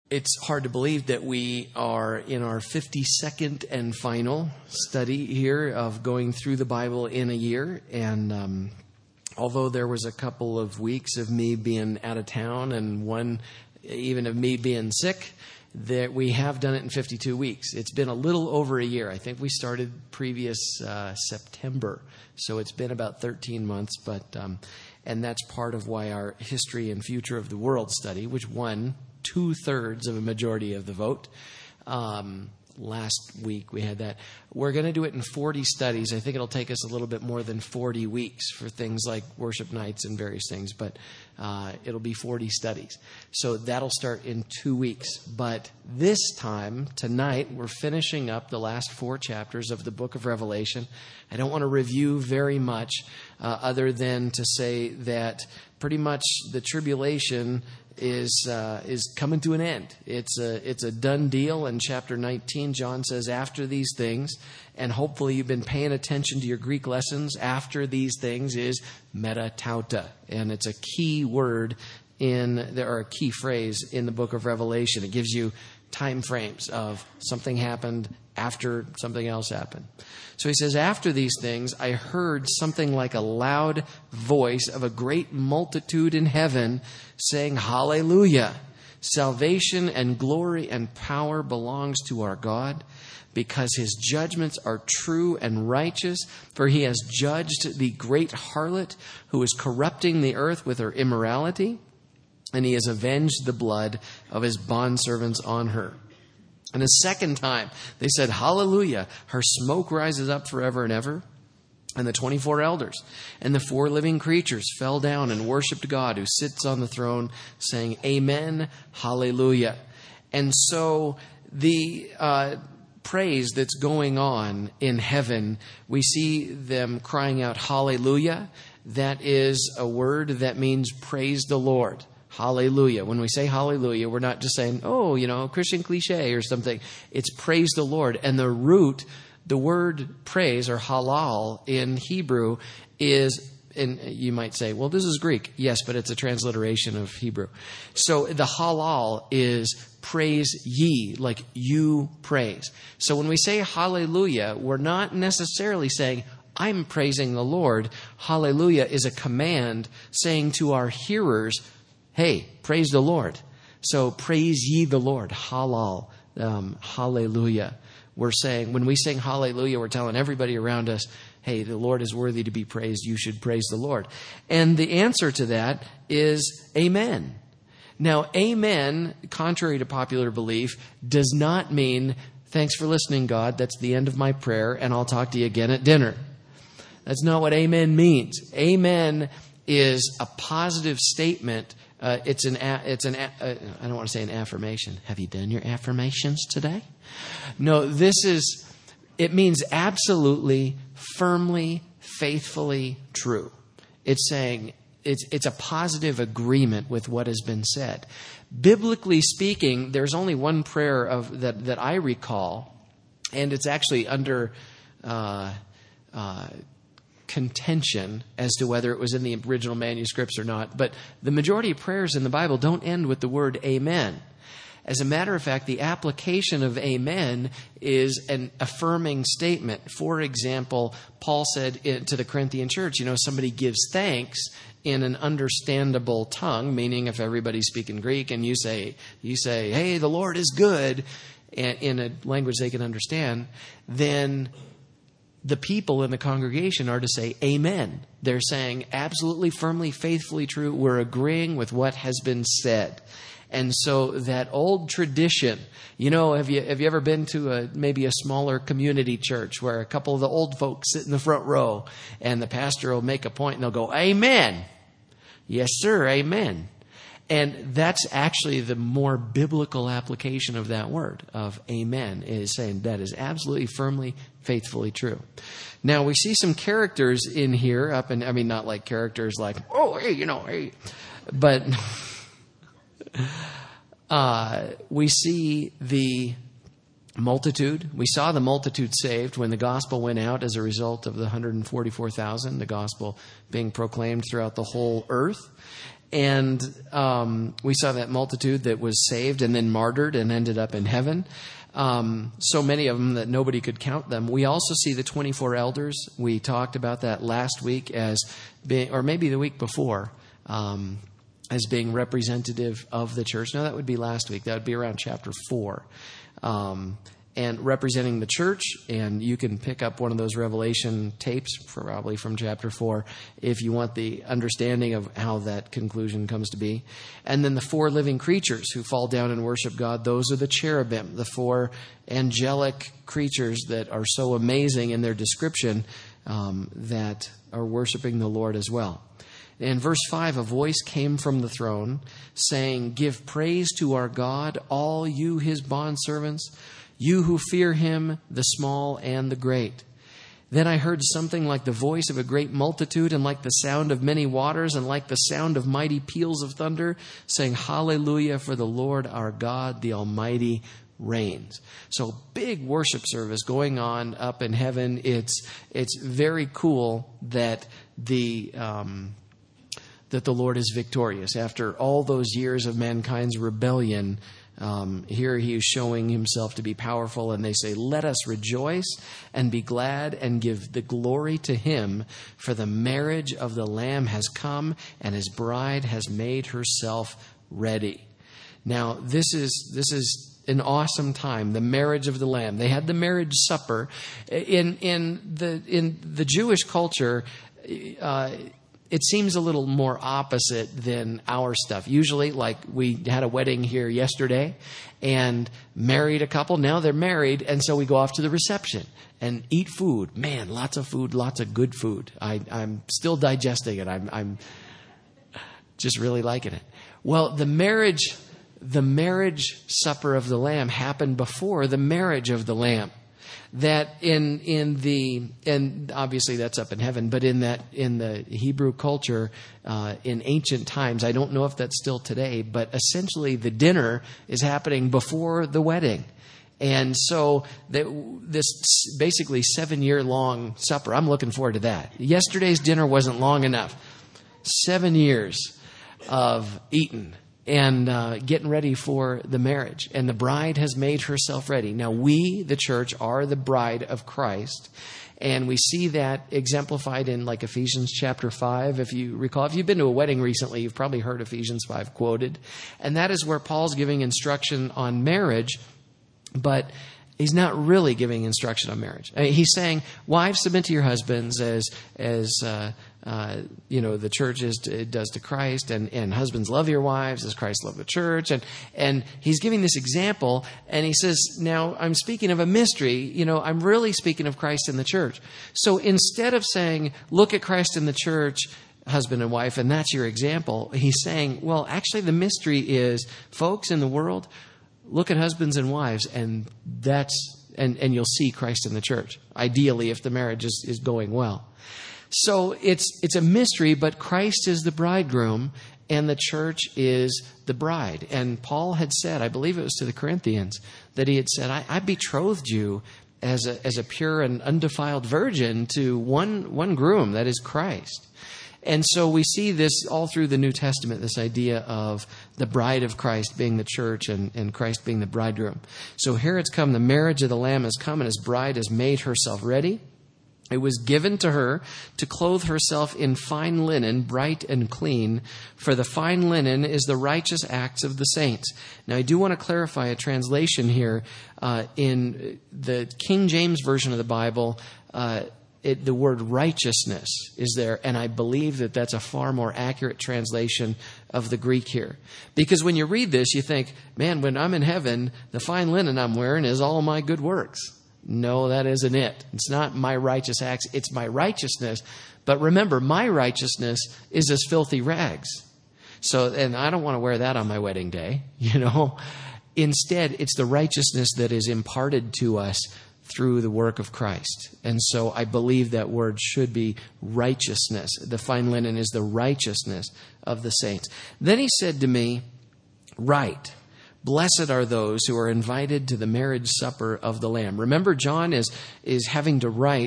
It's hard to believe that we are in our 52nd and final study here of going through the Bible in a year. And although there was a couple of weeks of me being out of town and one even of me being sick, that we have done it in 52 weeks. It's been a little over a year. I think we started previous September. So it's been about 13 months. And that's part of why our History and Future of the World study, which won 2/3 of a majority of the vote. Last week we had that. We're going to do it in 40 studies. I think it'll take us a little bit more than 40 weeks for things like worship nights and various things, but it'll be 40 studies. So that'll start in 2 weeks. But this time, tonight, we're finishing up the last 4 chapters of the book of Revelation. I don't want to review very much other than to say that pretty much the tribulation is coming to an end. It's a done deal. In chapter 19, John says, after these things, and hopefully you've been paying attention to your Greek lessons, after these things is metatauta. And it's a key word or a key phrase in the book of Revelation. It gives you time frames of something happened after something else happened. So he says, after these things, I heard something like a loud voice of a great multitude in heaven saying, Hallelujah! Salvation and glory and power belongs to our God, because his judgments are true and righteous, for he has judged the great harlot who is corrupting the earth with her immorality, and he has avenged the blood of his bondservants on her. And a second time, they said, Hallelujah, her smoke rises up forever and ever. And the 24 elders and the 4 living creatures fell down and worshiped God who sits on the throne, saying, Amen, Hallelujah. And so the praise that's going on in heaven, we see them crying out, Hallelujah. That is a word that means praise the Lord. Hallelujah. When we say hallelujah, we're not just saying, Christian cliche or something. It's praise the Lord. And the root, the word praise or halal in Hebrew is, and you might say, well, this is Greek. Yes, but it's a transliteration of Hebrew. So the halal is praise ye, like you praise. So when we say hallelujah, we're not necessarily saying, I'm praising the Lord. Hallelujah is a command saying to our hearers, hey, praise the Lord. So praise ye the Lord. Halal. Hallelujah. We're saying, when we sing hallelujah, we're telling everybody around us, hey, the Lord is worthy to be praised. You should praise the Lord. And the answer to that is amen. Now, amen, contrary to popular belief, does not mean, thanks for listening, God. That's the end of my prayer, and I'll talk to you again at dinner. That's not what amen means. Amen is a positive statement. I don't want to say an affirmation. Have you done your affirmations today? No, it means absolutely, firmly, faithfully true. It's saying it's a positive agreement with what has been said. Biblically speaking, there's only one prayer that I recall, and it's actually under contention as to whether it was in the original manuscripts or not. But the majority of prayers in the Bible don't end with the word amen. As a matter of fact, the application of amen is an affirming statement. For example, Paul said to the Corinthian church, somebody gives thanks in an understandable tongue, meaning if everybody's speaking Greek and you say, hey, the Lord is good, in a language they can understand, then the people in the congregation are to say amen. They're saying absolutely, firmly, faithfully true. We're agreeing with what has been said. And so that old tradition, have you ever been to maybe a smaller community church where a couple of the old folks sit in the front row and the pastor will make a point and they'll go, amen. Yes, sir. Amen. And that's actually the more biblical application of that word, of amen, is saying that is absolutely, firmly, faithfully true. Now, we see some characters in here, not like characters like, hey. But we see the multitude. We saw the multitude saved when the gospel went out as a result of the 144,000, the gospel being proclaimed throughout the whole earth. And we saw that multitude that was saved and then martyred and ended up in heaven. So many of them that nobody could count them. We also see the 24 elders. We talked about that last week as being, or maybe the week before, as being representative of the church. No, that would be last week. That would be around chapter 4. And representing the church, and you can pick up one of those Revelation tapes, probably from chapter 4, if you want the understanding of how that conclusion comes to be. And then the 4 living creatures who fall down and worship God, those are the cherubim, the 4 angelic creatures that are so amazing in their description that are worshiping the Lord as well. In verse 5, a voice came from the throne saying, "Give praise to our God, all you his bondservants, you who fear him, the small and the great." Then I heard something like the voice of a great multitude, and like the sound of many waters, and like the sound of mighty peals of thunder, saying, "Hallelujah, for the Lord our God, the Almighty, reigns." So big worship service going on up in heaven. It's very cool that the Lord is victorious. After all those years of mankind's rebellion, here he is showing himself to be powerful, and they say, "Let us rejoice and be glad and give the glory to him, for the marriage of the Lamb has come, and his bride has made herself ready." Now, this is an awesome time, the marriage of the Lamb. They had the marriage supper. In the Jewish culture, it seems a little more opposite than our stuff. Usually, like, we had a wedding here yesterday and married a couple. Now they're married, and so we go off to the reception and eat food. Man, lots of food, lots of good food. I'm still digesting it. I'm just really liking it. Well, the marriage supper of the Lamb happened before the marriage of the Lamb. That and obviously that's up in heaven, but in the Hebrew culture, in ancient times, I don't know if that's still today, but essentially the dinner is happening before the wedding. And so this basically 7-year-long supper, I'm looking forward to that. Yesterday's dinner wasn't long enough. 7 years of eating and getting ready for the marriage. And the bride has made herself ready. Now, we, the church, are the bride of Christ. And we see that exemplified in, like, Ephesians chapter 5. If you recall, if you've been to a wedding recently, you've probably heard Ephesians 5 quoted. And that is where Paul's giving instruction on marriage, but he's not really giving instruction on marriage. I mean, he's saying, wives, submit to your husbands as the church does to Christ, and husbands, love your wives as Christ loved the church. And he's giving this example, and he says, now I'm speaking of a mystery. I'm really speaking of Christ and the church. So instead of saying, look at Christ and the church, husband and wife, and that's your example, he's saying, well, actually the mystery is, folks in the world, look at husbands and wives, and you'll see Christ in the church. Ideally, if the marriage is going well. So it's a mystery, but Christ is the bridegroom, and the church is the bride. And Paul had said, I believe it was to the Corinthians, that he had said, I betrothed you as a pure and undefiled virgin to one groom, that is Christ. And so we see this all through the New Testament, this idea of the bride of Christ being the church and Christ being the bridegroom. So here it's come, the marriage of the Lamb has come, and his bride has made herself ready. It was given to her to clothe herself in fine linen, bright and clean, for the fine linen is the righteous acts of the saints. Now, I do want to clarify a translation here. In the King James Version of the Bible, the word righteousness is there, and I believe that that's a far more accurate translation of the Greek here. Because when you read this, you think, man, when I'm in heaven, the fine linen I'm wearing is all my good works. No, that isn't it. It's not my righteous acts. It's my righteousness. But remember, my righteousness is as filthy rags. So, and I don't want to wear that on my wedding day, Instead, it's the righteousness that is imparted to us through the work of Christ. And so I believe that word should be righteousness. The fine linen is the righteousness of the saints. Then he said to me, "Write, blessed are those who are invited to the marriage supper of the Lamb." Remember, John is having to write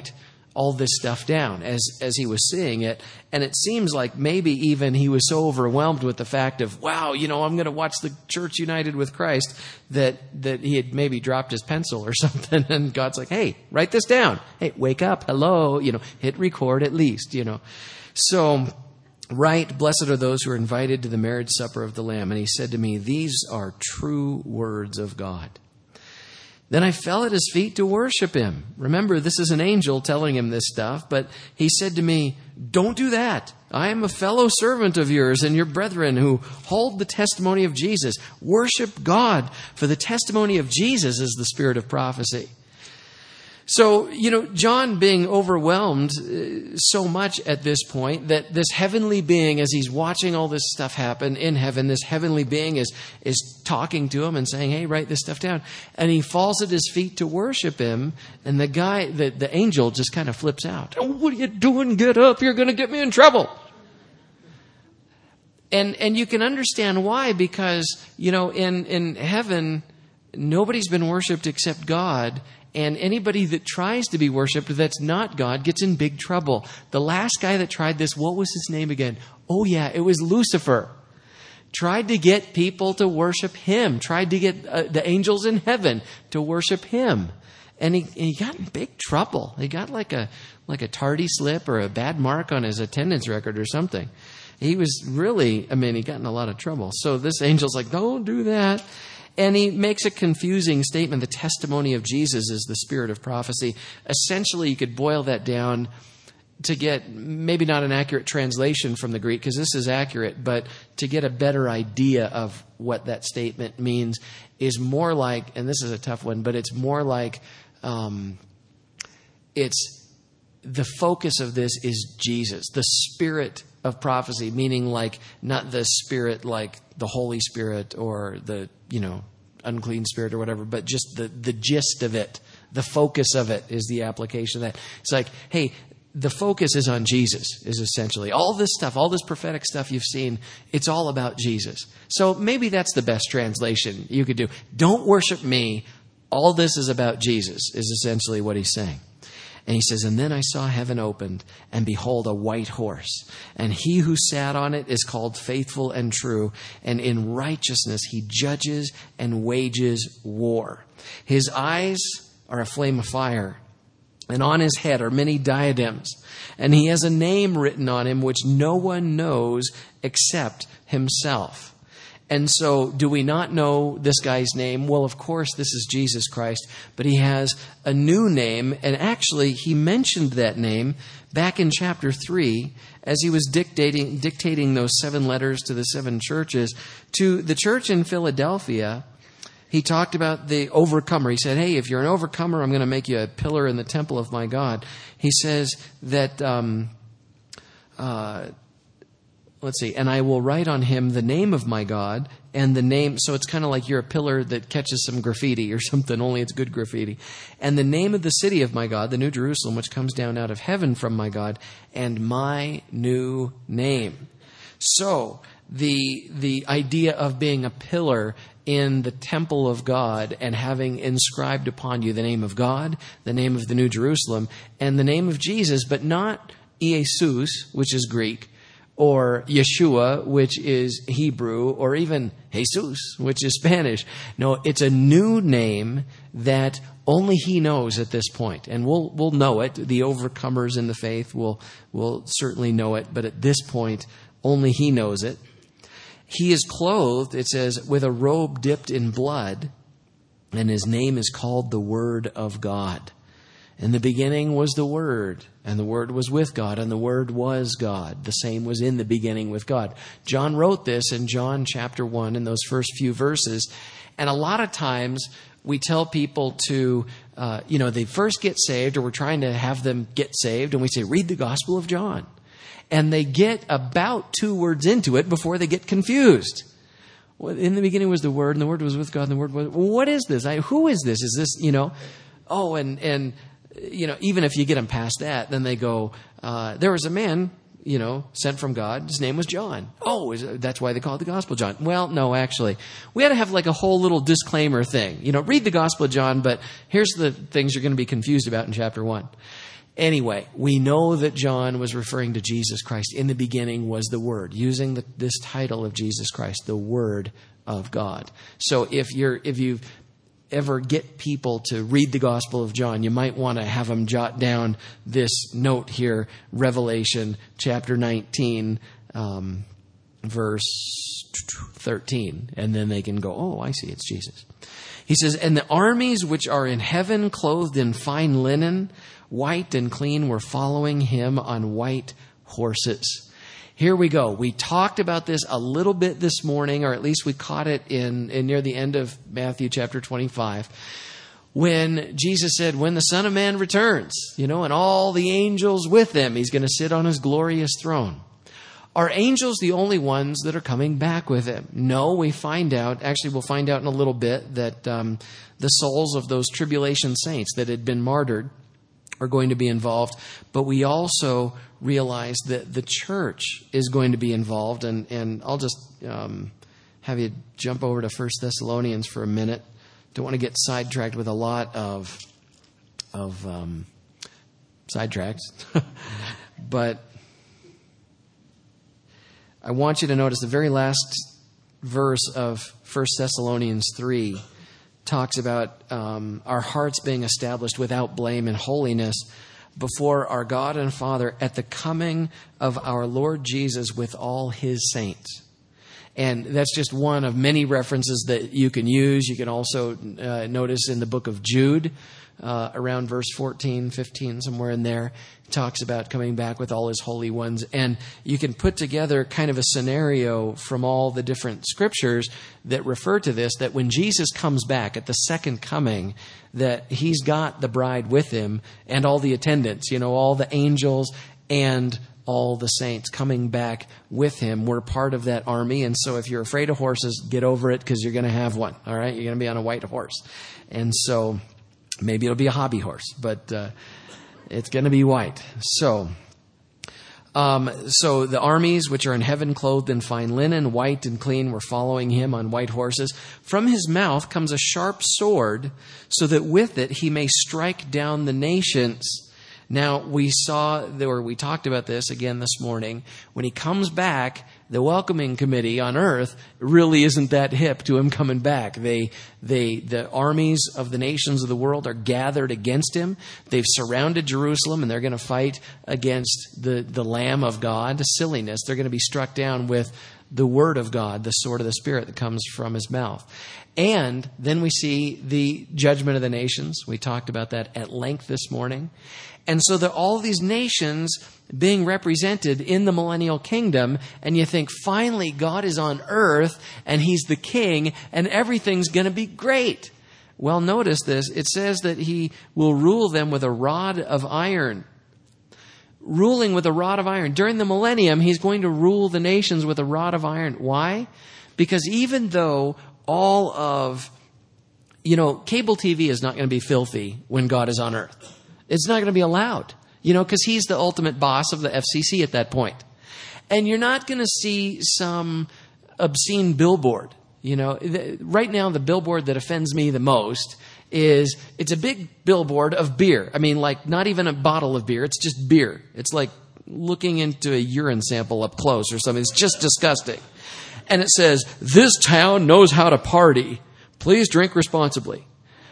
all this stuff down as he was seeing it. And it seems like maybe even he was so overwhelmed with the fact of, wow, I'm going to watch the church united with Christ, that he had maybe dropped his pencil or something. And God's like, hey, write this down. Hey, wake up. Hello. Hit record at least, So, right, blessed are those who are invited to the marriage supper of the Lamb. And he said to me, these are true words of God. Then I fell at his feet to worship him. Remember, this is an angel telling him this stuff, but he said to me, don't do that. I am a fellow servant of yours and your brethren who hold the testimony of Jesus. Worship God, for the testimony of Jesus is the spirit of prophecy. So, John being overwhelmed so much at this point that this heavenly being, as he's watching all this stuff happen in heaven, this heavenly being is talking to him and saying, hey, write this stuff down. And he falls at his feet to worship him. And the guy, the angel just kind of flips out. Oh, what are you doing? Get up. You're going to get me in trouble. And you can understand why, because, in heaven, nobody's been worshiped except God. And anybody that tries to be worshipped that's not God gets in big trouble. The last guy that tried this, what was his name again? Oh yeah, it was Lucifer. Tried to get people to worship him. Tried to get the angels in heaven to worship him. And he got in big trouble. He got like a tardy slip or a bad mark on his attendance record or something. He was really, he got in a lot of trouble. So this angel's like, don't do that. And he makes a confusing statement. The testimony of Jesus is the spirit of prophecy. Essentially, you could boil that down to get maybe not an accurate translation from the Greek, because this is accurate, but to get a better idea of what that statement means is more like, and this is a tough one, but it's more like it's the focus of this is Jesus, the spirit of prophecy, meaning like not the spirit like the Holy Spirit or the unclean spirit or whatever, but just the gist of it, the focus of it is the application of that. It's like, hey, the focus is on Jesus, is essentially all this stuff, all this prophetic stuff you've seen, it's all about Jesus. So maybe that's the best translation you could do. Don't worship me. All this is about Jesus, is essentially what he's saying. And he says, and then I saw heaven opened, and behold, a white horse. And he who sat on it is called Faithful and True, and in righteousness he judges and wages war. His eyes are a flame of fire, and on his head are many diadems. And he has a name written on him which no one knows except himself. And so, do we not know this guy's name? Well, of course, this is Jesus Christ, but he has a new name, and actually, he mentioned that name back in chapter 3 as he was dictating those 7 letters to the 7 churches. To the church in Philadelphia, he talked about the overcomer. He said, hey, if you're an overcomer, I'm going to make you a pillar in the temple of my God. He says that... let's see, and I will write on him the name of my God and the name. So it's kind of like you're a pillar that catches some graffiti or something, only it's good graffiti. And the name of the city of my God, the New Jerusalem, which comes down out of heaven from my God, and my new name. So the idea of being a pillar in the temple of God and having inscribed upon you the name of God, the name of the New Jerusalem, and the name of Jesus, but not Jesus, which is Greek, or Yeshua, which is Hebrew, or even Jesus, which is Spanish. No, it's a new name that only he knows at this point. And we'll know it. The overcomers in the faith will certainly know it. But at this point, only he knows it. He is clothed, it says, with a robe dipped in blood, and his name is called the Word of God. In the beginning was the Word, and the Word was with God, and the Word was God. The same was in the beginning with God. John wrote this in John chapter 1 in those first few verses. And a lot of times we tell people to, they first get saved, or we're trying to have them get saved, and we say, read the Gospel of John. And they get about 2 words into it before they get confused. In the beginning was the Word, and the Word was with God, and the Word was... What is this? Who is this? Is this, even if you get them past that, then they go, there was a man, sent from God. His name was John. Oh, that's why they call it the Gospel of John. Well, no, actually. We had to have like a whole little disclaimer thing. Read the Gospel of John, but here's the things you're going to be confused about in chapter 1. Anyway, we know that John was referring to Jesus Christ. In the beginning was the Word, using this title of Jesus Christ, the Word of God. So if you ever get people to read the Gospel of John, you might want to have them jot down this note here, Revelation chapter 19, verse 13. And then they can go, oh, I see, it's Jesus. He says, and the armies which are in heaven, clothed in fine linen, white and clean, were following him on white horses. Here we go. We talked about this a little bit this morning, or at least we caught it in near the end of Matthew chapter 25, when Jesus said, when the Son of Man returns, and all the angels with him, he's going to sit on his glorious throne. Are angels the only ones that are coming back with him? No, we'll find out in a little bit that the souls of those tribulation saints that had been martyred are going to be involved. But we also realize that the church is going to be involved. And I'll just have you jump over to 1 Thessalonians for a minute. Don't want to get sidetracked with a lot of sidetracks. But I want you to notice the very last verse of 1 Thessalonians 3 talks about our hearts being established without blame and holiness before our God and Father at the coming of our Lord Jesus with all his saints. And that's just one of many references that you can use. You can also notice in the book of Jude, around verse 14, 15, somewhere in there, it talks about coming back with all his holy ones. And you can put together kind of a scenario from all the different scriptures that refer to this, that when Jesus comes back at the second coming, that he's got the bride with him and all the attendants, all the angels and all the saints coming back with him. We're part of that army. And so if you're afraid of horses, get over it, because you're going to have one. All right. You're going to be on a white horse. And so maybe it'll be a hobby horse, but it's going to be white. So the armies which are in heaven, clothed in fine linen, white and clean, were following him on white horses. From his mouth comes a sharp sword, so that with it he may strike down the nations. Now, we talked about this again this morning. When he comes back, the welcoming committee on earth really isn't that hip to him coming back. The armies of the nations of the world are gathered against him. They've surrounded Jerusalem, and they're going to fight against the Lamb of God. Silliness. They're going to be struck down with the Word of God, the sword of the Spirit that comes from his mouth. And then we see the judgment of the nations. We talked about that at length this morning. And so that all these nations being represented in the millennial kingdom, and you think, finally, God is on earth, and he's the king, and everything's going to be great. Well, notice this. It says that he will rule them with a rod of iron. Ruling with a rod of iron. During the millennium, he's going to rule the nations with a rod of iron. Why? Because even though all of, cable TV is not going to be filthy when God is on earth. It's not going to be allowed, because he's the ultimate boss of the FCC at that point. And you're not going to see some obscene billboard. Right now, the billboard that offends me the most is it's a big billboard of beer. I mean, like not even a bottle of beer. It's just beer. It's like looking into a urine sample up close or something. It's just disgusting. And it says, "This town knows how to party. Please drink responsibly."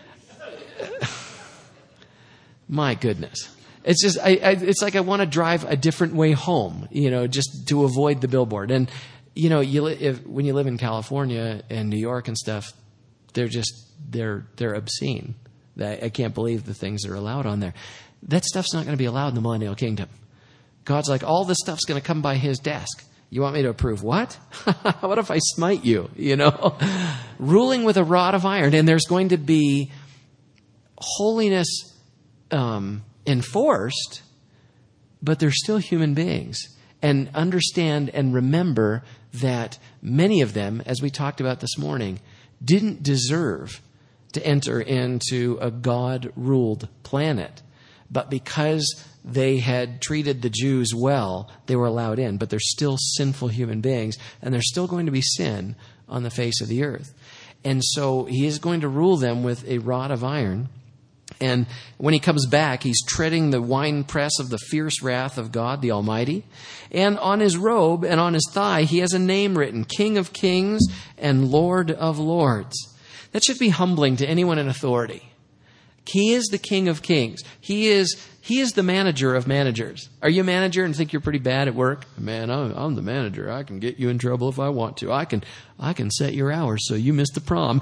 My goodness. It's just, it's like I want to drive a different way home, just to avoid the billboard. And, when you live in California and New York and stuff, they're obscene. I can't believe the things that are allowed on there. That stuff's not going to be allowed in the millennial kingdom. God's like, all this stuff's going to come by his desk. You want me to approve what? What if I smite you, Ruling with a rod of iron. And there's going to be holiness enforced, but they're still human beings. And understand and remember that many of them, as we talked about this morning, didn't deserve to enter into a God-ruled planet. But because they had treated the Jews well, they were allowed in. But they're still sinful human beings, and there's still going to be sin on the face of the earth. And so he is going to rule them with a rod of iron. And when he comes back, he's treading the winepress of the fierce wrath of God, the Almighty. And on his robe and on his thigh, he has a name written, King of Kings and Lord of Lords. That should be humbling to anyone in authority. He is the King of Kings. He is the manager of managers. Are you a manager and think you're pretty bad at work? Man, I'm the manager. I can get you in trouble if I want to. I can set your hours so you miss the prom.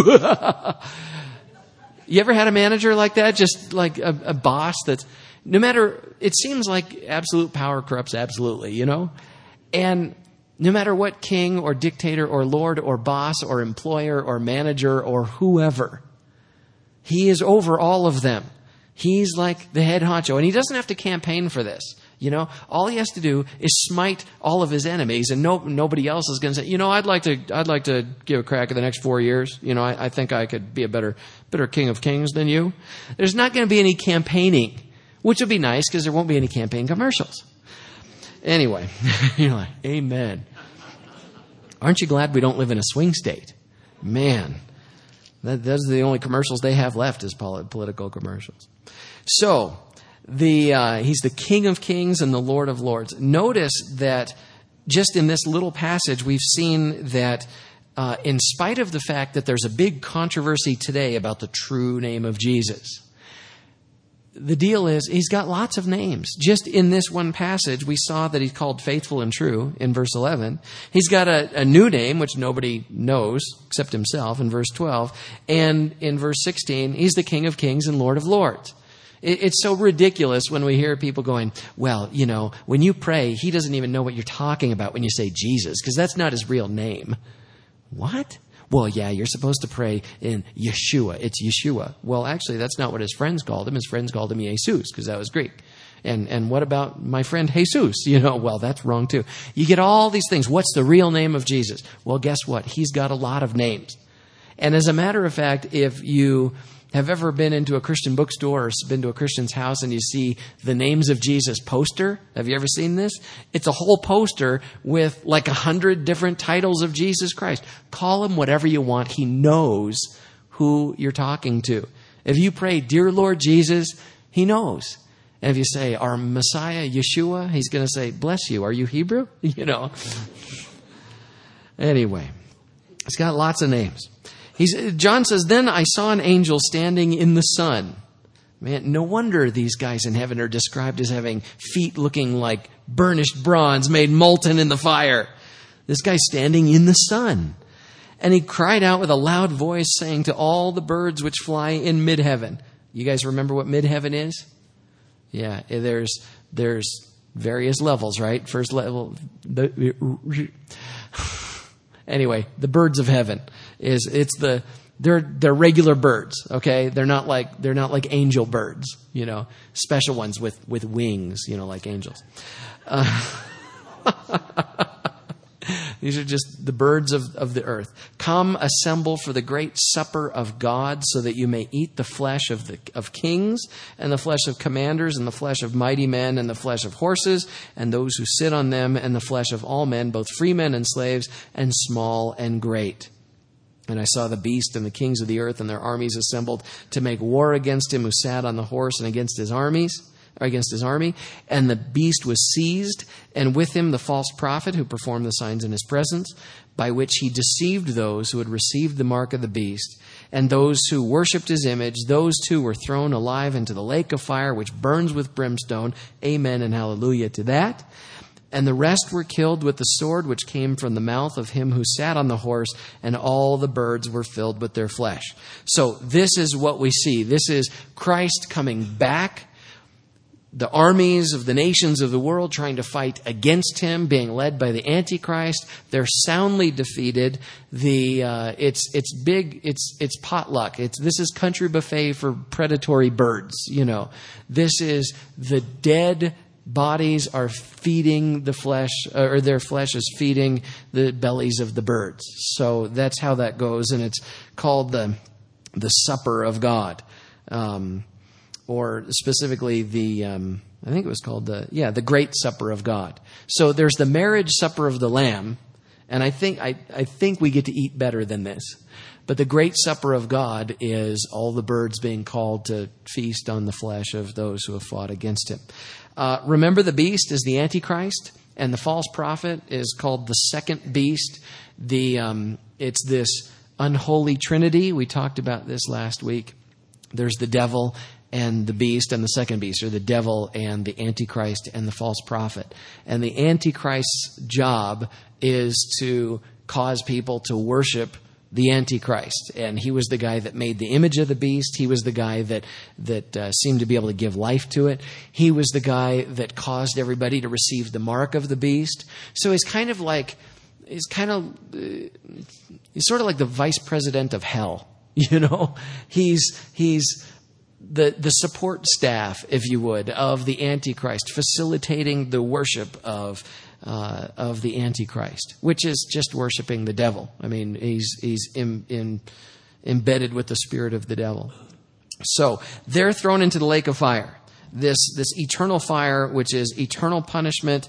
You ever had a manager like that? Just like a boss that's, no matter, it seems like absolute power corrupts absolutely, you know? And no matter what king or dictator or lord or boss or employer or manager or whoever, he is over all of them. He's like the head honcho. And he doesn't have to campaign for this. You know, all he has to do is smite all of his enemies, and nobody else is going to say, you know, I'd like to give a crack at the next 4 years. You know, I think I could be a better King of Kings than you. There's not going to be any campaigning, which would be nice because there won't be any campaign commercials. Anyway, you're like, amen. Aren't you glad we don't live in a swing state? Man, those are the only commercials they have left is political commercials. So, he's the King of Kings and the Lord of Lords. Notice that just in this little passage, we've seen that in spite of the fact that there's a big controversy today about the true name of Jesus, the deal is he's got lots of names. Just in this one passage, we saw that he's called faithful and true in verse 11. He's got a new name, which nobody knows except himself in verse 12. And in verse 16, he's the King of Kings and Lord of Lords. It's so ridiculous when we hear people going, well, you know, when you pray, he doesn't even know what you're talking about when you say Jesus, because that's not his real name. What? Well, yeah, you're supposed to pray in Yeshua. It's Yeshua. Well, actually, that's not what his friends called him. His friends called him Jesus, because that was Greek. And what about my friend Jesus? You know, well, that's wrong too. You get all these things. What's the real name of Jesus? Well, guess what? He's got a lot of names. And as a matter of fact, if you have ever been into a Christian bookstore or been to a Christian's house and you see the Names of Jesus poster? Have you ever seen this? It's a whole poster with like 100 different titles of Jesus Christ. Call him whatever you want. He knows who you're talking to. If you pray, Dear Lord Jesus, he knows. And if you say, our Messiah, Yeshua, he's going to say, bless you. Are you Hebrew? You know. Anyway, he's got lots of names. John says, then I saw an angel standing in the sun. Man, no wonder these guys in heaven are described as having feet looking like burnished bronze made molten in the fire. This guy's standing in the sun. And he cried out with a loud voice, saying to all the birds which fly in mid-heaven. You guys remember what mid-heaven is? Yeah, there's various levels, right? First level, anyway, the birds of heaven they're regular birds, okay? They're not like angel birds, you know, special ones with wings, you know, like angels. These are just the birds of the earth. Come, assemble for the great supper of God, so that you may eat the flesh of kings, and the flesh of commanders, and the flesh of mighty men, and the flesh of horses, and those who sit on them, and the flesh of all men, both free men and slaves, and small and great. And I saw the beast and the kings of the earth and their armies assembled to make war against him who sat on the horse and against his army. And the beast was seized, and with him the false prophet who performed the signs in his presence, by which he deceived those who had received the mark of the beast, and those who worshipped his image. Those two were thrown alive into the lake of fire, which burns with brimstone. Amen and hallelujah to that. And the rest were killed with the sword which came from the mouth of him who sat on the horse, and all the birds were filled with their flesh. So this is what we see. This is Christ coming back. The armies of the nations of the world trying to fight against him, being led by the Antichrist. They're soundly defeated. It's big. It's potluck. This is country buffet for predatory birds. You know, this is the dead bodies are feeding the flesh, or their flesh is feeding the bellies of the birds. So that's how that goes, and it's called the supper of God. Or specifically I think it was called the Great Supper of God. So there's the marriage supper of the Lamb, and I think we get to eat better than this. But the great supper of God is all the birds being called to feast on the flesh of those who have fought against him. Remember, the beast is the Antichrist, and the false prophet is called the second beast. It's this unholy trinity. We talked about this last week. There's the devil and the beast and the second beast, or the devil and the Antichrist and the false prophet. And the Antichrist's job is to cause people to worship the Antichrist. And he was the guy that made the image of the beast. He was the guy that seemed to be able to give life to it. He was the guy that caused everybody to receive the mark of the beast. So he's sort of like the vice president of hell. You know, he's the support staff, if you would, of the Antichrist, facilitating the worship of the Antichrist, which is just worshiping the devil. I mean, he's embedded with the spirit of the devil. So they're thrown into the lake of fire. This eternal fire, which is eternal punishment.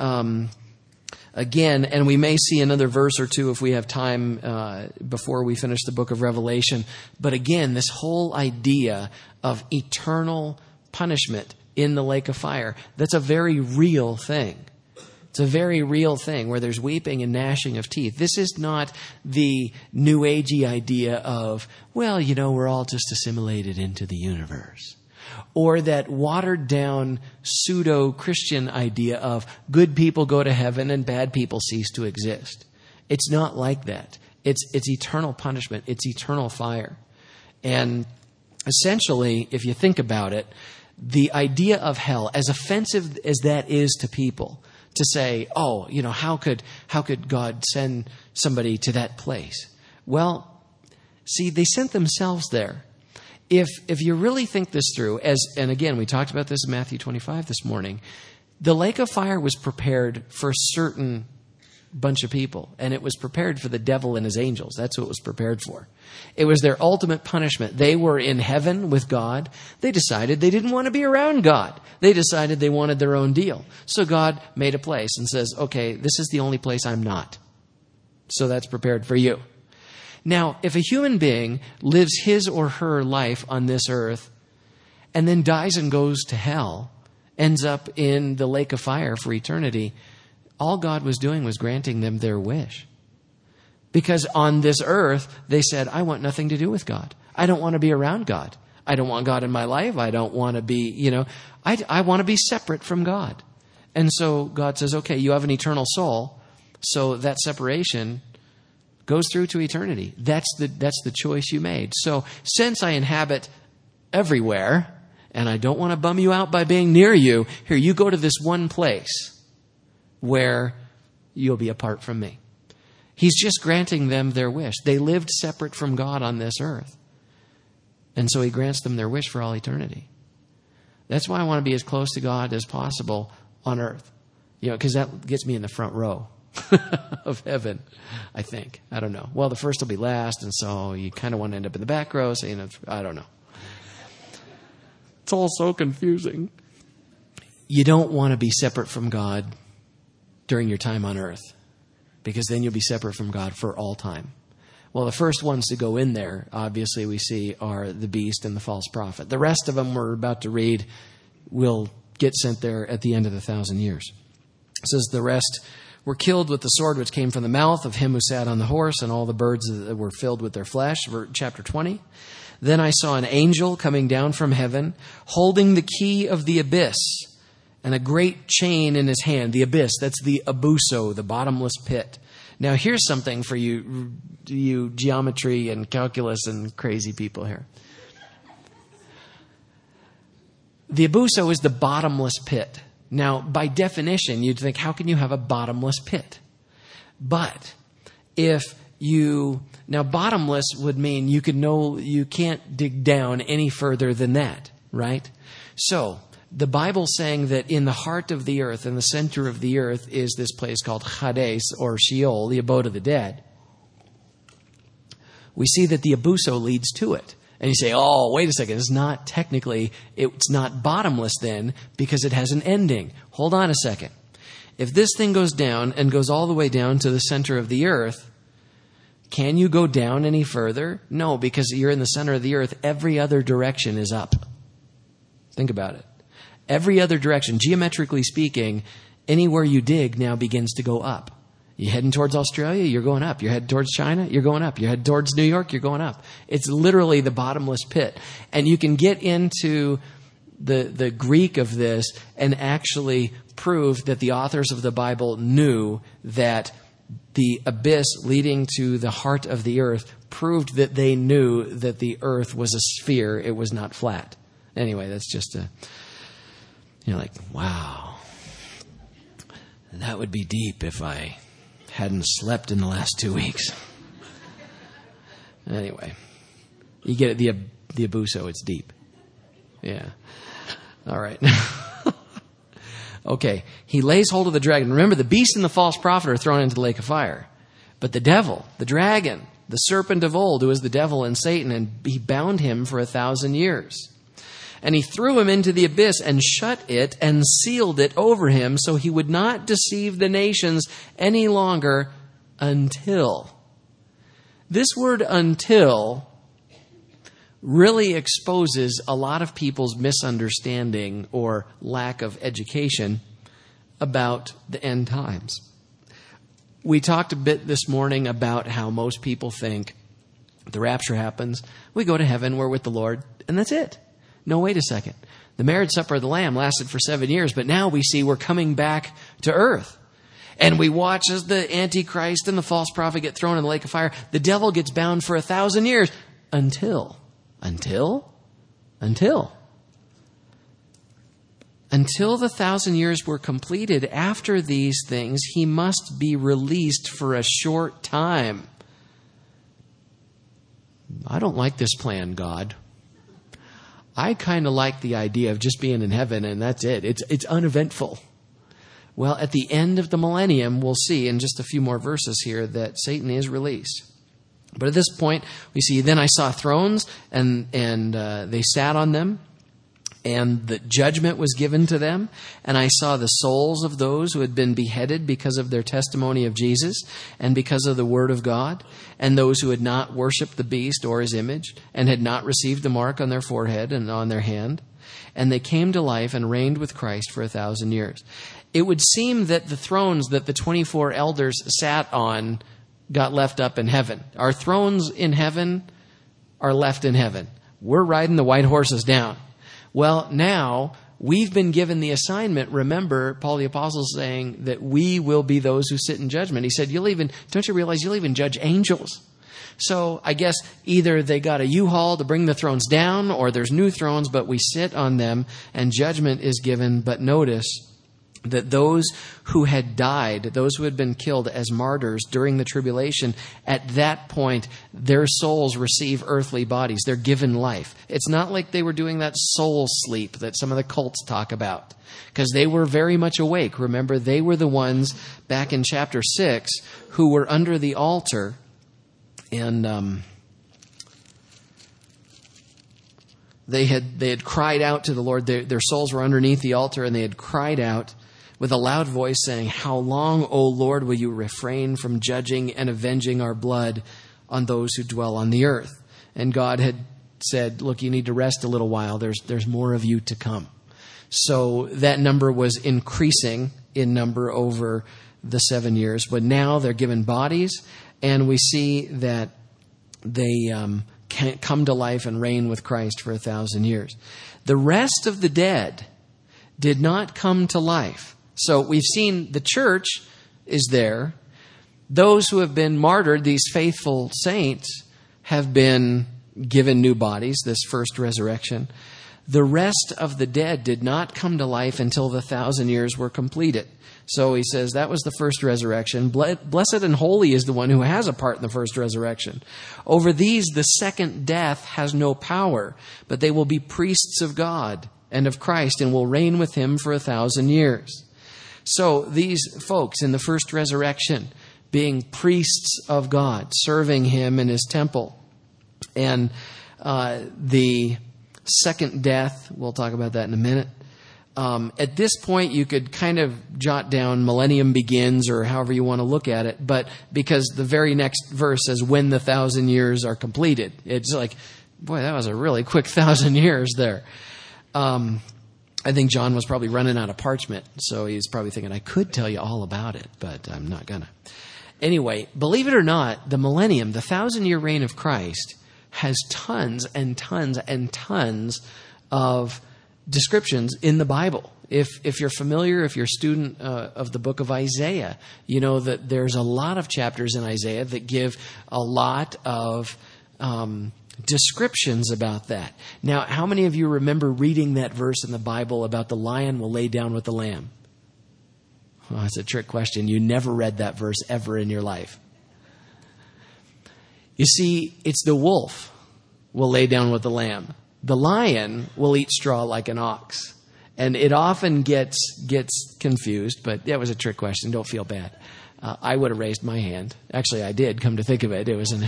Again, and we may see another verse or two if we have time before we finish the book of Revelation. But again, this whole idea of eternal punishment in the lake of fire, that's a very real thing. It's a very real thing where there's weeping and gnashing of teeth. This is not the New Agey idea of, well, you know, we're all just assimilated into the universe. Or that watered-down pseudo-Christian idea of good people go to heaven and bad people cease to exist. It's not like that. It's eternal punishment. It's eternal fire. And essentially, if you think about it, the idea of hell, as offensive as that is to people, to say, oh, you know, how could God send somebody to that place? Well, see, they sent themselves there. If you really think this through, and again, we talked about this in Matthew 25 this morning, the lake of fire was prepared for a certain bunch of people, and it was prepared for the devil and his angels. That's what it was prepared for. It was their ultimate punishment. They were in heaven with God. They decided they didn't want to be around God. They decided they wanted their own deal. So God made a place and says, okay, this is the only place I'm not. So that's prepared for you. Now, if a human being lives his or her life on this earth and then dies and goes to hell, ends up in the lake of fire for eternity, all God was doing was granting them their wish. Because on this earth, they said, I want nothing to do with God. I don't want to be around God. I don't want God in my life. I don't want to be, I want to be separate from God. And so God says, okay, you have an eternal soul, so that separation goes through to eternity. That's the choice you made. So since I inhabit everywhere, and I don't want to bum you out by being near you, here, you go to this one place where you'll be apart from me. He's just granting them their wish. They lived separate from God on this earth. And so he grants them their wish for all eternity. That's why I want to be as close to God as possible on earth. Because that gets me in the front row of heaven, I think. I don't know. Well, the first will be last, and so you kind of want to end up in the back row, so I don't know. It's all so confusing. You don't want to be separate from God during your time on earth, because then you'll be separate from God for all time. Well, the first ones to go in there, obviously, we see are the beast and the false prophet. The rest of them we're about to read will get sent there at the end of the 1,000 years. It says the rest were killed with the sword which came from the mouth of him who sat on the horse, and all the birds that were filled with their flesh. Chapter 20. Then I saw an angel coming down from heaven, holding the key of the abyss, and a great chain in his hand. The abyss, that's the abuso, the bottomless pit. Now here's something for you geometry and calculus and crazy people here. The abuso is the bottomless pit. Now, by definition, you'd think, how can you have a bottomless pit? But now bottomless would mean you can't dig down any further than that, right? So, the Bible's saying that in the heart of the earth, in the center of the earth, is this place called Hades, or Sheol, the abode of the dead. We see that the abuso leads to it. And you say, oh, wait a second, it's not bottomless then, because it has an ending. Hold on a second. If this thing goes down and goes all the way down to the center of the earth, Can you go down any further? No, because you're in the center of the earth. Every other direction is up. Think about it. Every other direction, geometrically speaking, anywhere you dig now begins to go up. You're heading towards Australia, you're going up. You're heading towards China, you're going up. You're heading towards New York, you're going up. It's literally the bottomless pit. And you can get into the Greek of this and actually prove that the authors of the Bible knew that the abyss leading to the heart of the earth proved that they knew that the earth was a sphere. It was not flat. Anyway, that's just like, wow. That would be deep if I hadn't slept in the last 2 weeks. Anyway, you get it, the abuso, it's deep. Yeah. All right. Okay. He lays hold of the dragon. Remember, the beast and the false prophet are thrown into the lake of fire. But the devil, the dragon, the serpent of old, who is the devil and Satan, and he bound him for 1,000 years. And he threw him into the abyss and shut it and sealed it over him so he would not deceive the nations any longer until. This word until really exposes a lot of people's misunderstanding or lack of education about the end times. We talked a bit this morning about how most people think the rapture happens, we go to heaven, we're with the Lord, and that's it. No, wait a second. The marriage supper of the Lamb lasted for 7 years, but now we see we're coming back to earth. And we watch as the Antichrist and the false prophet get thrown in the lake of fire. The devil gets bound for 1,000 years until the 1,000 years were completed. After these things, he must be released for a short time. I don't like this plan, God. I kind of like the idea of just being in heaven and that's it. It's uneventful. Well, at the end of the millennium, we'll see in just a few more verses here that Satan is released. But at this point, we see, then I saw thrones and they sat on them, and the judgment was given to them. And I saw the souls of those who had been beheaded because of their testimony of Jesus and because of the word of God, and those who had not worshipped the beast or his image and had not received the mark on their forehead and on their hand. And they came to life and reigned with Christ for 1,000 years. It would seem that the thrones that the 24 elders sat on got left up in heaven. Our thrones in heaven are left in heaven. We're riding the white horses down. Well, now we've been given the assignment. Remember, Paul the Apostle is saying that we will be those who sit in judgment. He said, don't you realize you'll even judge angels? So I guess either they got a U-Haul to bring the thrones down, or there's new thrones, but we sit on them and judgment is given. But notice that those who had died, those who had been killed as martyrs during the tribulation, at that point, their souls receive earthly bodies. They're given life. It's not like they were doing that soul sleep that some of the cults talk about, because they were very much awake. Remember, they were the ones back in chapter 6 who were under the altar, and they had cried out to the Lord. Their souls were underneath the altar, and they had cried out with a loud voice saying, "How long, O Lord, will you refrain from judging and avenging our blood on those who dwell on the earth?" And God had said, look, you need to rest a little while. There's more of you to come. So that number was increasing in number over the 7 years. But now they're given bodies, and we see that they can come to life and reign with Christ for 1,000 years. The rest of the dead did not come to life. So we've seen the church is there. Those who have been martyred, these faithful saints, have been given new bodies, this first resurrection. The rest of the dead did not come to life until the 1,000 years were completed. So he says that was the first resurrection. Blessed and holy is the one who has a part in the first resurrection. Over these, the second death has no power, but they will be priests of God and of Christ and will reign with him for 1,000 years. So these folks in the first resurrection, being priests of God, serving him in his temple. And the second death, we'll talk about that in a minute, At this point, you could kind of jot down millennium begins or however you want to look at it, but because the very next verse says when the 1,000 years are completed. It's like, boy, that was a really quick 1,000 years there. I think John was probably running out of parchment, so he's probably thinking, I could tell you all about it, but I'm not gonna. Anyway, believe it or not, the millennium, the 1,000-year reign of Christ, has tons and tons and tons of descriptions in the Bible. If you're familiar, if you're a student of the book of Isaiah, you know that there's a lot of chapters in Isaiah that give a lot of descriptions about that. Now, how many of you remember reading that verse in the Bible about the lion will lay down with the lamb? Well, that's a trick question. You never read that verse ever in your life. You see, it's the wolf will lay down with the lamb. The lion will eat straw like an ox. And it often gets confused, but that was a trick question. Don't feel bad. I would have raised my hand. Actually, I did, come to think of it. It was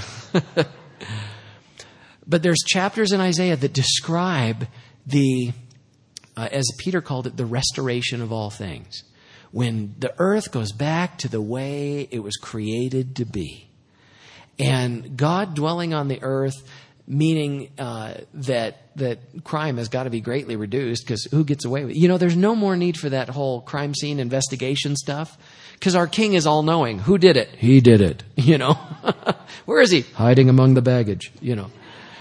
But there's chapters in Isaiah that describe as Peter called it, the restoration of all things. When the earth goes back to the way it was created to be. And God dwelling on the earth, meaning that crime has got to be greatly reduced, because who gets away with it? You know, there's no more need for that whole crime scene investigation stuff, because our king is all-knowing. Who did it? He did it, you know. Where is he? Hiding among the baggage, you know.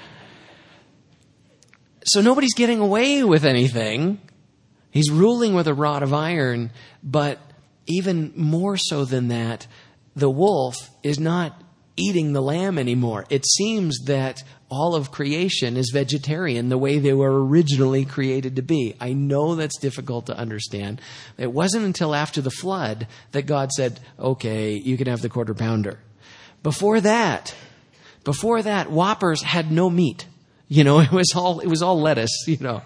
So nobody's getting away with anything. He's ruling with a rod of iron, but even more so than that, the wolf is not eating the lamb anymore. It seems that all of creation is vegetarian the way they were originally created to be. I know that's difficult to understand. It wasn't until after the flood that God said, okay, you can have the quarter pounder. Before that, Whoppers had no meat. You know, it was all lettuce, you know.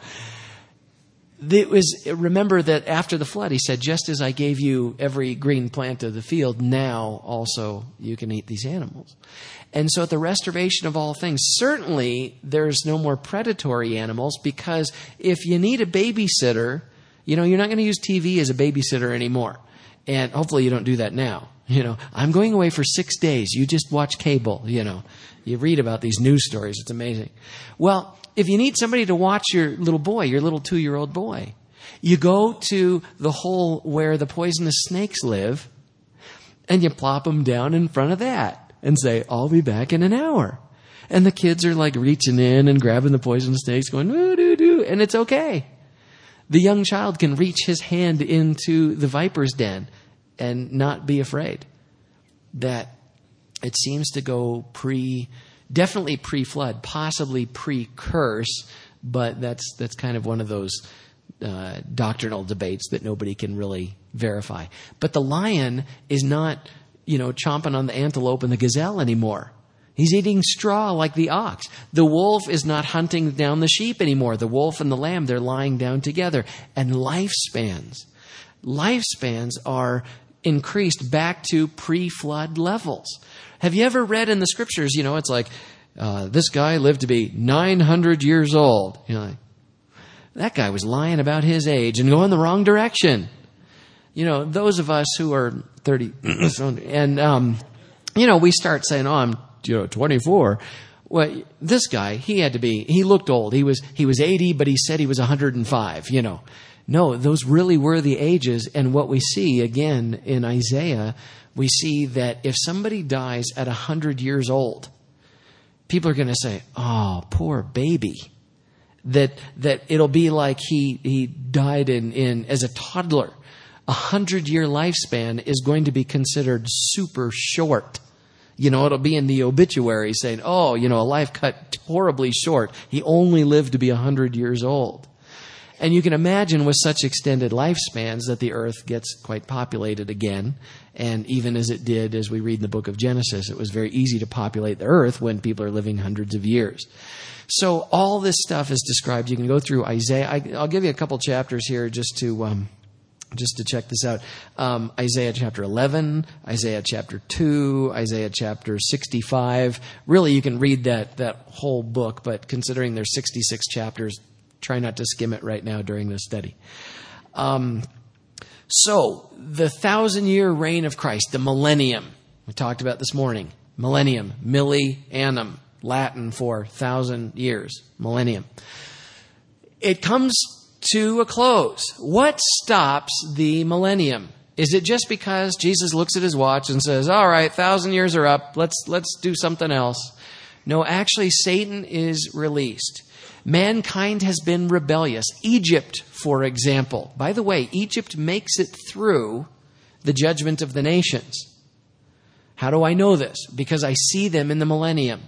Remember that after the flood, he said, just as I gave you every green plant of the field, now also you can eat these animals. And so at the restoration of all things, certainly there's no more predatory animals, because if you need a babysitter, you know, you're not going to use TV as a babysitter anymore. And hopefully you don't do that now. You know, I'm going away for 6 days. You just watch cable, you know. You read about these news stories. It's amazing. Well, if you need somebody to watch your little boy, your little 2-year-old boy, you go to the hole where the poisonous snakes live, and you plop them down in front of that and say, I'll be back in an hour. And the kids are like reaching in and grabbing the poisonous snakes going, woo-doo-doo, and it's okay. The young child can reach his hand into the viper's den and not be afraid. That it seems to go definitely pre-flood, possibly pre-curse, but that's kind of one of those doctrinal debates that nobody can really verify. But the lion is not, you know, chomping on the antelope and the gazelle anymore. He's eating straw like the ox. The wolf is not hunting down the sheep anymore. The wolf and the lamb, they're lying down together. And lifespans are increased back to pre-flood levels. Have you ever read in the scriptures, you know, it's like, this guy lived to be 900 years old. You know, like, that guy was lying about his age and going the wrong direction. You know, those of us who are 30, and, you know, we start saying, I'm, 24. Well, this guy, he looked old. He was 80, but he said he was 105, you know. No, those really were the ages. And what we see again in Isaiah, we see that if somebody dies at 100 years old, people are going to say, oh, poor baby. That it'll be like he died in as a toddler. 100-year lifespan is going to be considered super short. You know, it'll be in the obituary saying, oh, you know, a life cut horribly short. He only lived to be 100 years old. And you can imagine with such extended lifespans that the earth gets quite populated again. And even as it did, as we read in the book of Genesis, it was very easy to populate the earth when people are living hundreds of years. So all this stuff is described. You can go through Isaiah. I'll give you a couple chapters here just to check this out. Isaiah chapter 11, Isaiah chapter 2, Isaiah chapter 65. Really, you can read that whole book, but considering there's 66 chapters, try not to skim it right now during this study. So, the 1,000-year reign of Christ, the millennium, we talked about this morning. Millennium, millennium, Latin for 1,000 years, millennium. It comes to a close. What stops the millennium? Is it just because Jesus looks at his watch and says, all right, 1,000 years are up, let's do something else? No, actually, Satan is released. Mankind has been rebellious. Egypt, for example. By the way, Egypt makes it through the judgment of the nations. How do I know this? Because I see them in the millennium.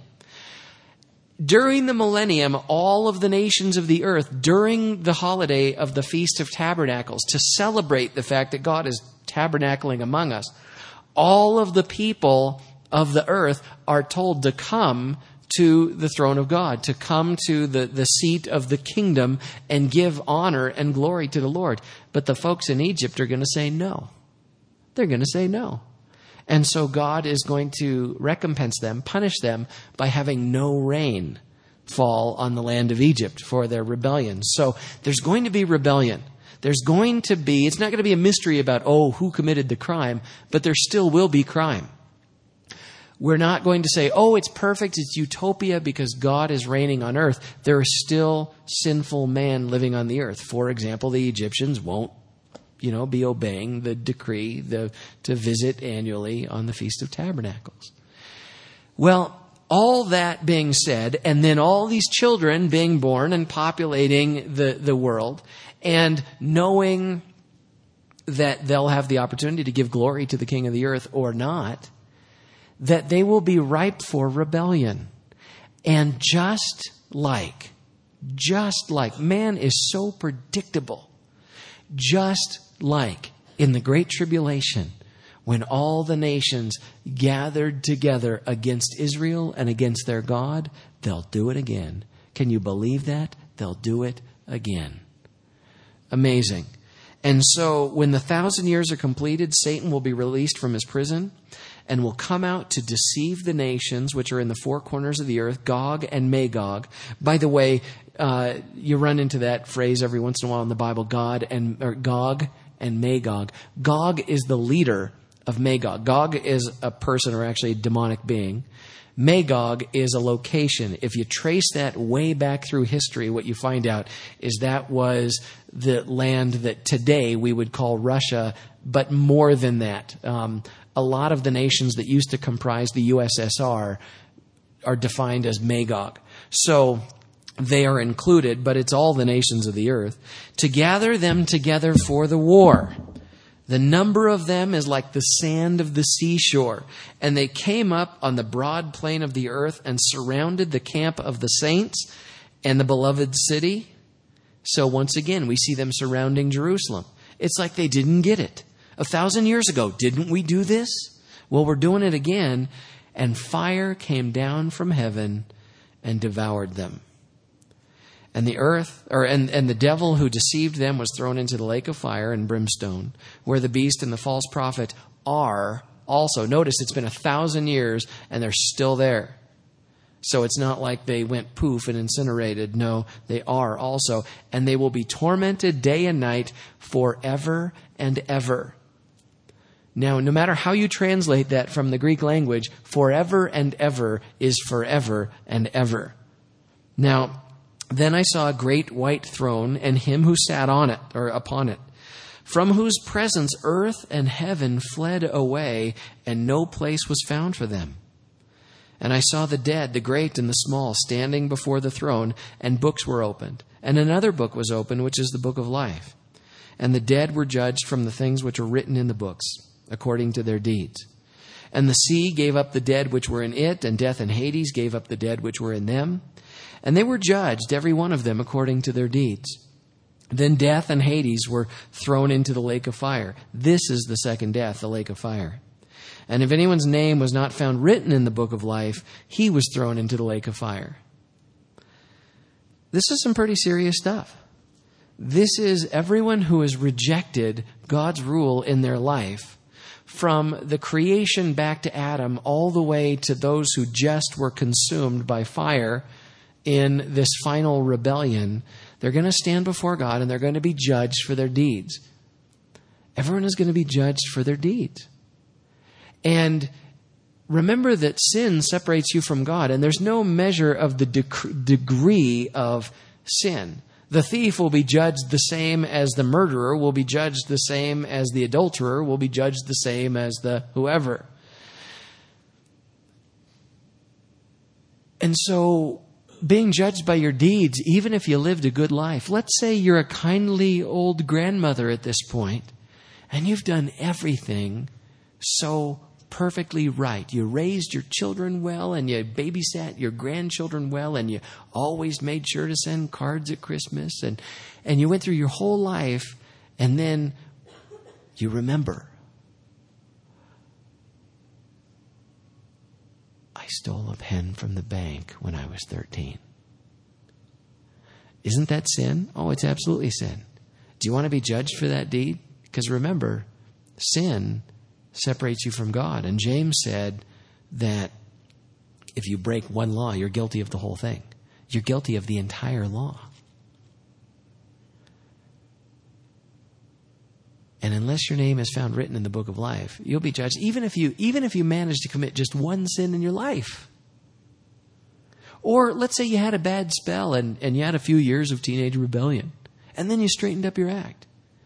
During the millennium, all of the nations of the earth, during the holiday of the Feast of Tabernacles, to celebrate the fact that God is tabernacling among us, all of the people of the earth are told to come to the throne of God, to come to the seat of the kingdom and give honor and glory to the Lord. But the folks in Egypt are going to say no. They're going to say no. And so God is going to recompense them, punish them by having no rain fall on the land of Egypt for their rebellion. So there's going to be rebellion. It's not going to be a mystery about, who committed the crime, but there still will be crime. We're not going to say, it's perfect, it's utopia because God is reigning on earth. There is still sinful man living on the earth. For example, the Egyptians won't be obeying the decree to visit annually on the Feast of Tabernacles. Well, all that being said, and then all these children being born and populating the world, and knowing that they'll have the opportunity to give glory to the King of the earth or not, that they will be ripe for rebellion. And just like man is so predictable, just like in the Great Tribulation, when all the nations gathered together against Israel and against their God, they'll do it again. Can you believe that? They'll do it again. Amazing. And so when the 1,000 years are completed, Satan will be released from his prison and will come out to deceive the nations which are in the four corners of the earth, Gog and Magog. By the way, you run into that phrase every once in a while in the Bible, Gog and Magog. Gog is the leader of Magog. Gog is a person, or actually a demonic being. Magog is a location. If you trace that way back through history, what you find out is that was the land that today we would call Russia, but more than that. A lot of the nations that used to comprise the USSR are defined as Magog. So they are included, but it's all the nations of the earth, to gather them together for the war. The number of them is like the sand of the seashore. And they came up on the broad plain of the earth and surrounded the camp of the saints and the beloved city. So once again, we see them surrounding Jerusalem. It's like they didn't get it. 1,000 years ago, didn't we do this? Well, we're doing it again. And fire came down from heaven and devoured them. And the earth, and the devil who deceived them was thrown into the lake of fire and brimstone, where the beast and the false prophet are also. Notice it's been 1,000 years and they're still there. So it's not like they went poof and incinerated. No, they are also. And they will be tormented day and night forever and ever. Now, no matter how you translate that from the Greek language, forever and ever is forever and ever. Now, then I saw a great white throne and him who sat on it, or upon it, from whose presence earth and heaven fled away, and no place was found for them. And I saw the dead, the great and the small, standing before the throne, and books were opened. And another book was opened, which is the book of life. And the dead were judged from the things which were written in the books, according to their deeds. And the sea gave up the dead which were in it, and death and Hades gave up the dead which were in them. And they were judged, every one of them, according to their deeds. Then death and Hades were thrown into the lake of fire. This is the second death, the lake of fire. And if anyone's name was not found written in the book of life, he was thrown into the lake of fire. This is some pretty serious stuff. This is everyone who has rejected God's rule in their life, from the creation back to Adam, all the way to those who just were consumed by fire in this final rebellion. They're going to stand before God and they're going to be judged for their deeds. Everyone is going to be judged for their deeds. And remember that sin separates you from God, and there's no measure of the degree of sin. The thief will be judged the same as the murderer, will be judged the same as the adulterer, will be judged the same as the whoever. And so, being judged by your deeds, even if you lived a good life, let's say you're a kindly old grandmother at this point, and you've done everything so perfectly right. You raised your children well, and you babysat your grandchildren well, and you always made sure to send cards at Christmas, and you went through your whole life, and then you remember, I stole a pen from the bank when I was 13. Isn't that sin? Oh, it's absolutely sin. Do you want to be judged for that deed? Because remember, sin separates you from God. And James said that if you break one law, you're guilty of the whole thing. You're guilty of the entire law. And unless your name is found written in the book of life, you'll be judged, even if you manage to commit just one sin in your life. Or let's say you had a bad spell and you had a few years of teenage rebellion, and then you straightened up your act.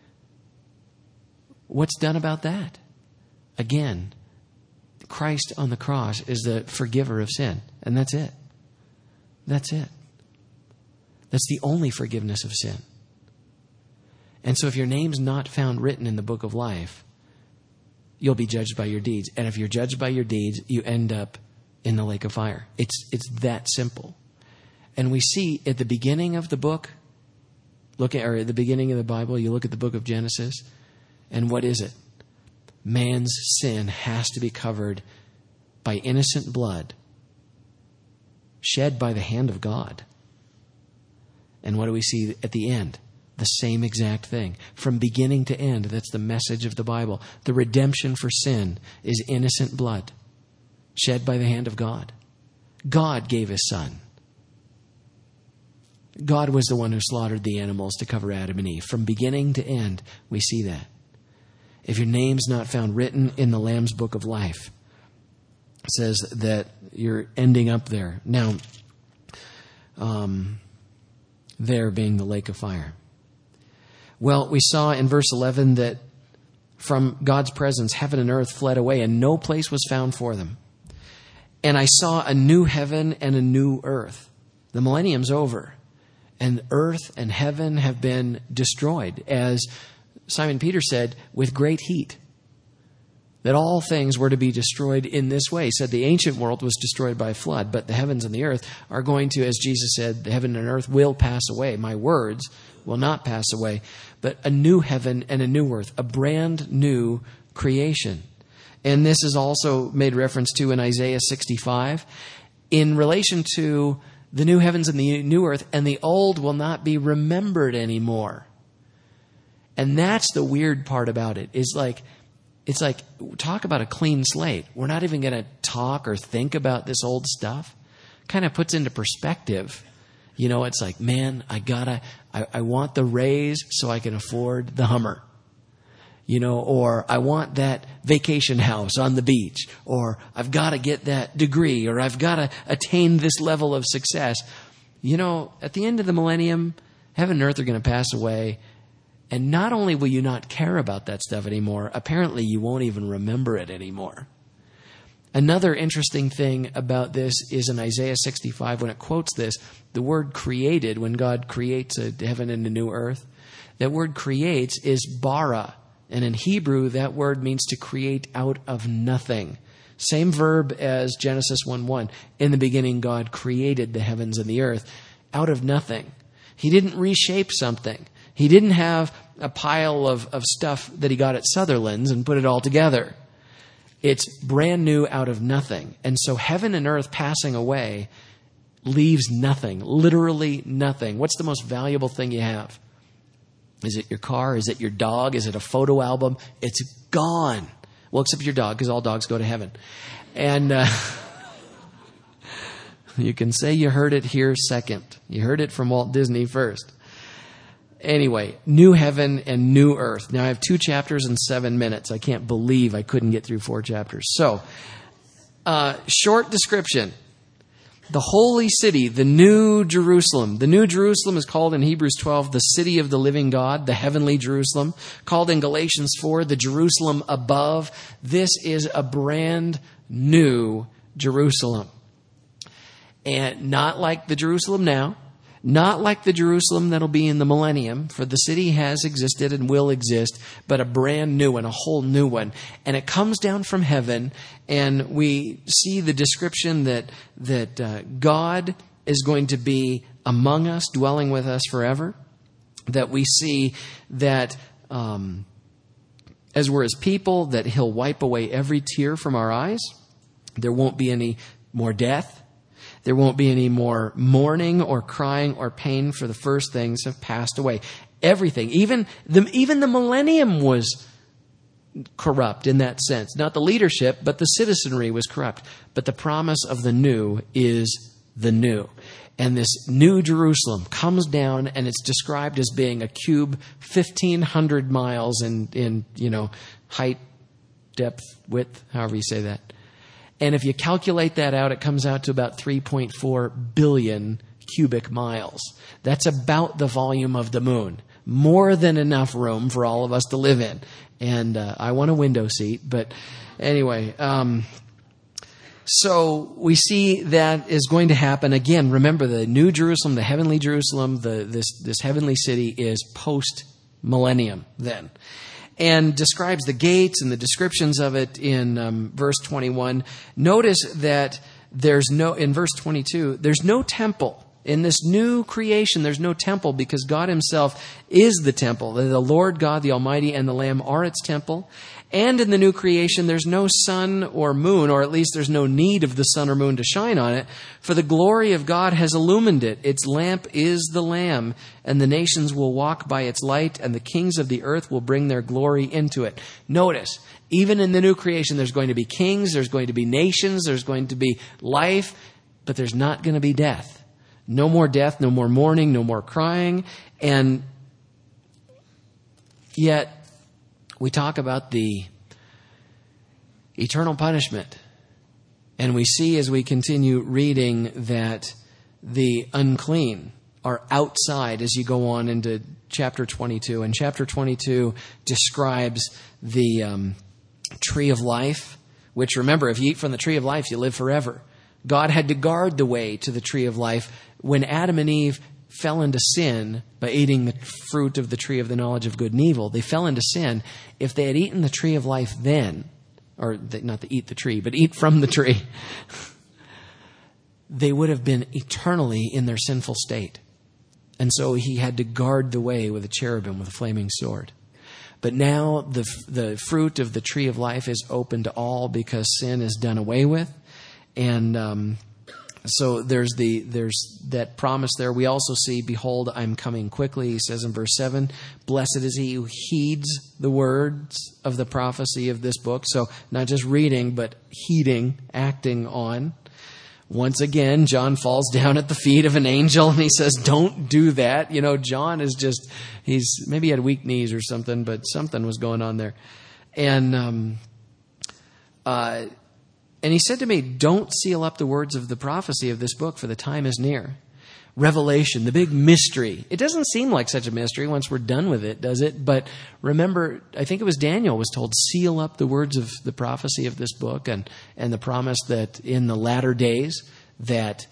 What's done about that? Again, Christ on the cross is the forgiver of sin, and that's it. That's it. That's the only forgiveness of sin. And so if your name's not found written in the book of life, you'll be judged by your deeds. And if you're judged by your deeds, you end up in the lake of fire. It's that simple. And we see at the beginning of the book, at the beginning of the Bible, you look at the book of Genesis, and what is it? Man's sin has to be covered by innocent blood shed by the hand of God. And what do we see at the end? The same exact thing. From beginning to end, that's the message of the Bible. The redemption for sin is innocent blood shed by the hand of God. God gave His Son. God was the one who slaughtered the animals to cover Adam and Eve. From beginning to end, we see that. If your name's not found written in the Lamb's book of life, it says that you're ending up there. Now, there being the lake of fire. Well, we saw in verse 11 that from God's presence, heaven and earth fled away, and no place was found for them. And I saw a new heaven and a new earth. The millennium's over, and earth and heaven have been destroyed, as Simon Peter said, with great heat. That all things were to be destroyed in this way. He said the ancient world was destroyed by a flood, but the heavens and the earth are going to, as Jesus said, the heaven and earth will pass away. My words will not pass away. But a new heaven and a new earth, a brand new creation. And this is also made reference to in Isaiah 65 in relation to the new heavens and the new earth, and the old will not be remembered anymore. And that's the weird part about it. It's like, talk about a clean slate. We're not even going to talk or think about this old stuff. Kind of puts into perspective. You know, it's like, man, I want the raise so I can afford the Hummer. You know, or I want that vacation house on the beach, or I've got to get that degree, or I've got to attain this level of success. You know, at the end of the millennium, heaven and earth are going to pass away. And not only will you not care about that stuff anymore, apparently you won't even remember it anymore. Another interesting thing about this is in Isaiah 65, when it quotes this, the word created, when God creates a heaven and a new earth, that word creates is bara. And in Hebrew, that word means to create out of nothing. Same verb as Genesis 1:1. In the beginning, God created the heavens and the earth out of nothing. He didn't reshape something. He didn't have a pile of stuff that he got at Sutherland's and put it all together. It's brand new out of nothing. And so heaven and earth passing away leaves nothing, literally nothing. What's the most valuable thing you have? Is it your car? Is it your dog? Is it a photo album? It's gone. Well, except your dog, because all dogs go to heaven. And you can say you heard it here second. You heard it from Walt Disney first. Anyway, new heaven and new earth. Now I have 2 chapters and 7 minutes. I can't believe I couldn't get through 4 chapters. So, short description. The holy city, the New Jerusalem. The New Jerusalem is called in Hebrews 12 the city of the living God, the heavenly Jerusalem. Called in Galatians 4 the Jerusalem above. This is a brand new Jerusalem. And not like the Jerusalem now. Not like the Jerusalem that'll be in the millennium, for the city has existed and will exist, but a brand new one, a whole new one. And it comes down from heaven, and we see the description that God is going to be among us, dwelling with us forever. That we see that as we're His people, that He'll wipe away every tear from our eyes. There won't be any more death. There won't be any more mourning or crying or pain, for the first things have passed away. Everything, even the millennium was corrupt in that sense. Not the leadership, but the citizenry was corrupt. But the promise of the new is the new. And this new Jerusalem comes down, and it's described as being a cube 1,500 miles in height, depth, width, however you say that. And if you calculate that out, it comes out to about 3.4 billion cubic miles. That's about the volume of the moon. More than enough room for all of us to live in. And I want a window seat. But anyway, so we see that is going to happen. Again, remember the New Jerusalem, the heavenly Jerusalem, this heavenly city is post-millennium then. And describes the gates and the descriptions of it in verse 21. Notice that in verse 22, there's no temple. In this new creation, there's no temple because God Himself is the temple. The Lord God, the Almighty, and the Lamb are its temple. And in the new creation, there's no sun or moon, or at least there's no need of the sun or moon to shine on it, for the glory of God has illumined it. Its lamp is the Lamb, and the nations will walk by its light, and the kings of the earth will bring their glory into it. Notice, even in the new creation, there's going to be kings, there's going to be nations, there's going to be life, but there's not going to be death. No more death, no more mourning, no more crying, and yet we talk about the eternal punishment. And we see as we continue reading that the unclean are outside as you go on into chapter 22. And chapter 22 describes the tree of life, which, remember, if you eat from the tree of life, you live forever. God had to guard the way to the tree of life. When Adam and Eve fell into sin by eating the fruit of the tree of the knowledge of good and evil, they fell into sin. If they had eaten the tree of life then, or not to eat the tree, but eat from the tree, they would have been eternally in their sinful state. And so He had to guard the way with a cherubim with a flaming sword. But now the fruit of the tree of life is open to all because sin is done away with. And so there's that promise there. We also see, behold, I'm coming quickly. He says in verse 7, blessed is he who heeds the words of the prophecy of this book. So not just reading, but heeding, acting on. Once again, John falls down at the feet of an angel and he says, don't do that. John is maybe he had weak knees or something, but something was going on there. And he said to me, don't seal up the words of the prophecy of this book, for the time is near. Revelation, the big mystery. It doesn't seem like such a mystery once we're done with it, does it? But remember, I think it was Daniel was told, seal up the words of the prophecy of this book, and the promise that in the latter days that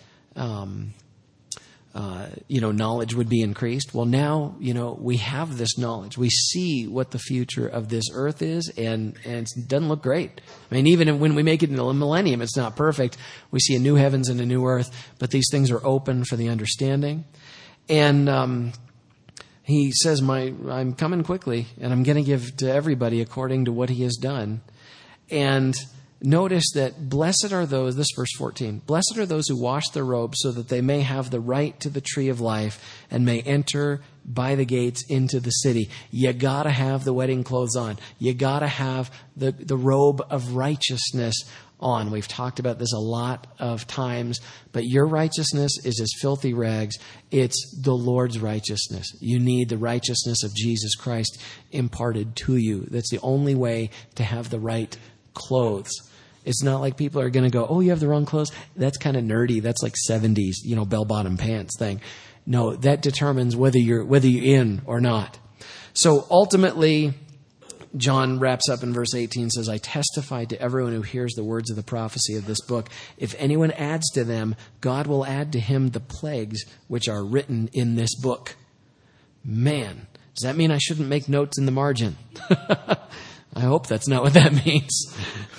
knowledge would be increased. Well, now, we have this knowledge. We see what the future of this earth is, and it doesn't look great. I mean, even when we make it into the millennium, it's not perfect. We see a new heavens and a new earth, but these things are open for the understanding. And he says, I'm coming quickly, and I'm going to give to everybody according to what he has done. And notice that blessed are those, this verse 14, blessed are those who wash their robes so that they may have the right to the tree of life and may enter by the gates into the city. You gotta have the wedding clothes on. You gotta have the robe of righteousness on. We've talked about this a lot of times, but your righteousness is as filthy rags. It's the Lord's righteousness. You need the righteousness of Jesus Christ imparted to you. That's the only way to have the right clothes. It's not like people are going to go, oh, you have the wrong clothes. That's kind of nerdy. That's like 70s, bell-bottom pants thing. No, that determines whether you're in or not. So ultimately, John wraps up in verse 18, says, I testify to everyone who hears the words of the prophecy of this book. If anyone adds to them, God will add to him the plagues which are written in this book. Man, does that mean I shouldn't make notes in the margin? I hope that's not what that means.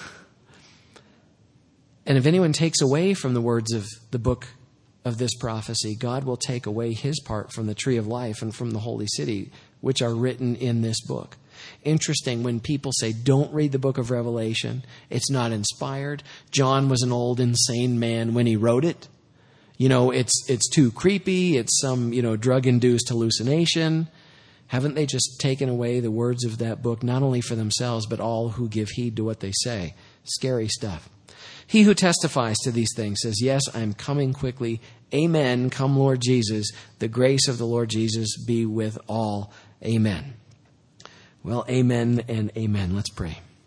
And if anyone takes away from the words of the book of this prophecy, God will take away his part from the tree of life and from the holy city, which are written in this book. Interesting, when people say, don't read the book of Revelation, it's not inspired. John was an old, insane man when he wrote it. It's too creepy. It's some, drug-induced hallucination. Haven't they just taken away the words of that book, not only for themselves, but all who give heed to what they say? Scary stuff. He who testifies to these things says, yes, I am coming quickly. Amen. Come, Lord Jesus. The grace of the Lord Jesus be with all. Amen. Well, amen and amen. Let's pray.